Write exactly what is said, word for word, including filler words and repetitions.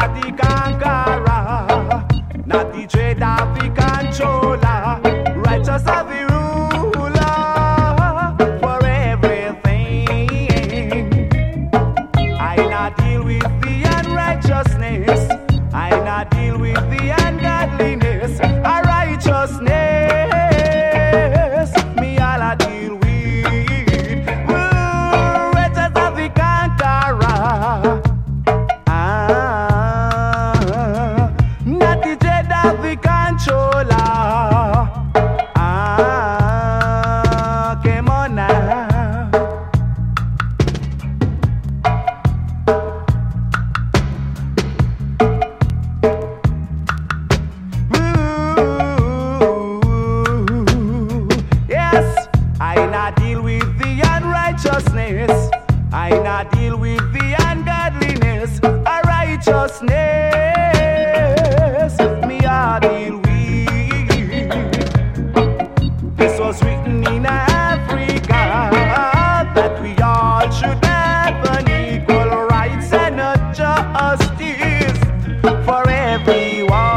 not the conqueror, not the dread of the controller. Righteous of the ruler for everything. I not deal with the unrighteousness. I not deal with the ungodliness. A righteousness, me all I deal with. Ooh, righteous of the conqueror. Ah, not the dread of the controller. Ah, come on now. Righteousness, I not deal with the ungodliness. A righteousness, me I deal with. This was written in Africa, that we all should have an equal rights and a justice for everyone.